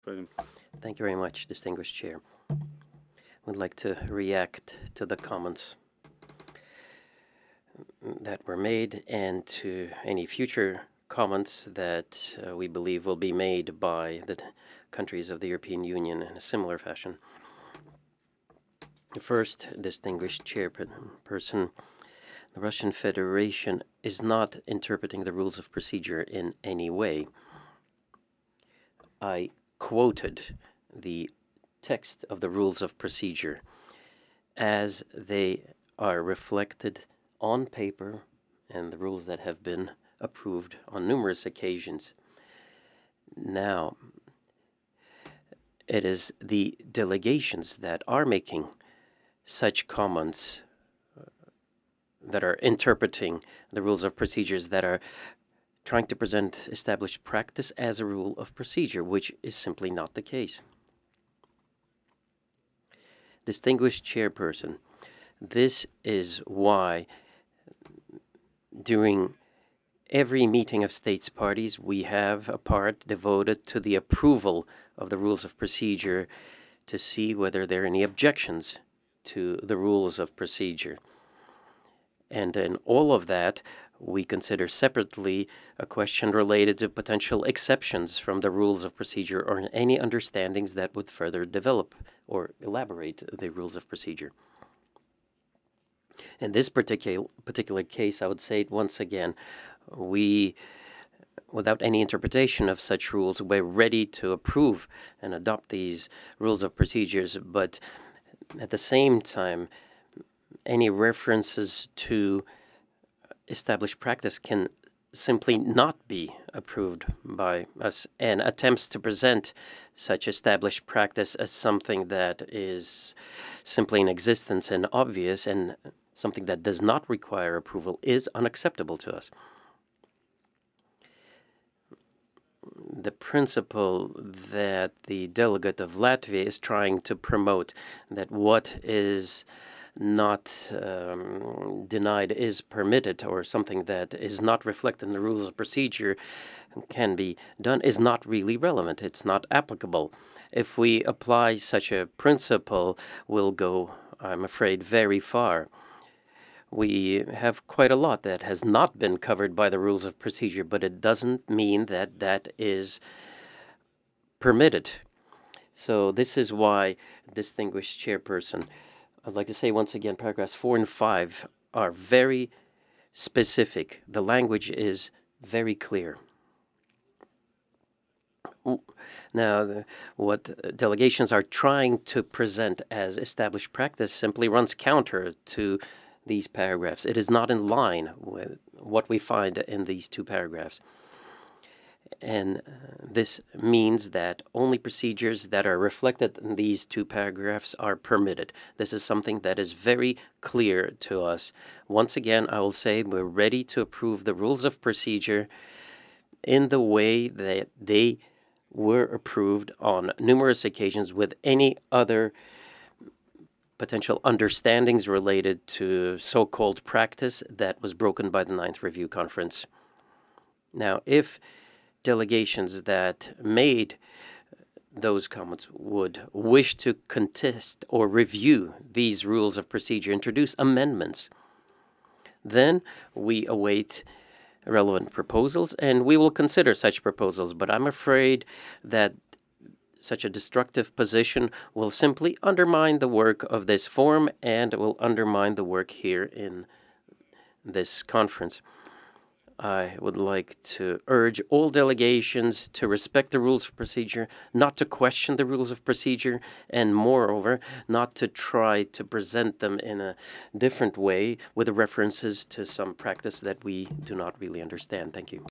Thank you very much, distinguished chair. Would like to react to the comments that were made and to any future comments that we believe will be made by the countries of the European Union in a similar fashion. First, distinguished chairperson, the Russian Federation is not interpreting the rules of procedure in any way. I quoted the text of the rules of procedure as they are reflected on paper and the rules that have been approved on numerous occasions. Now, it is the delegations that are making such comments that are interpreting the rules of procedures that are trying to present established practice as a rule of procedure, which is simply not the case. Distinguished chairperson, this is why during every meeting of states parties, we have a part devoted to the approval of the rules of procedure to see whether there are any objections to the rules of procedure. And in all of that, we consider separately a question related to potential exceptions from the rules of procedure or any understandings that would further develop or elaborate the rules of procedure. In this particular case, I would say it once again, we, without any interpretation of such rules, we're ready to approve and adopt these rules of procedures, but at the same time, any references to established practice can simply not be approved by us, and attempts to present such established practice as something that is simply in existence and obvious and something that does not require approval is unacceptable to us. The principle that the delegate of Latvia is trying to promote, that what is not denied is permitted, or something that is not reflected in the rules of procedure can be done, is not really relevant. It's not applicable. If we apply such a principle, we'll go, I'm afraid, very far. We have quite a lot that has not been covered by the rules of procedure, but it doesn't mean that that is permitted. So this is why, distinguished chairperson, I'd like to say once again, paragraphs 4 and 5 are very specific. The language is very clear. Now, what delegations are trying to present as established practice simply runs counter to these paragraphs. It is not in line with what we find in these two paragraphs. And this means that only procedures that are reflected in these two paragraphs are permitted. This is something that is very clear to us. Once again, I will say we're ready to approve the rules of procedure in the way that they were approved on numerous occasions with any other potential understandings related to so-called practice that was broken by the Ninth Review Conference. Now, if delegations that made those comments would wish to contest or review these rules of procedure, introduce amendments, then we await relevant proposals and we will consider such proposals. But I'm afraid that such a destructive position will simply undermine the work of this forum and will undermine the work here in this conference. I would like to urge all delegations to respect the rules of procedure, not to question the rules of procedure, and moreover, not to try to present them in a different way with references to some practice that we do not really understand. Thank you.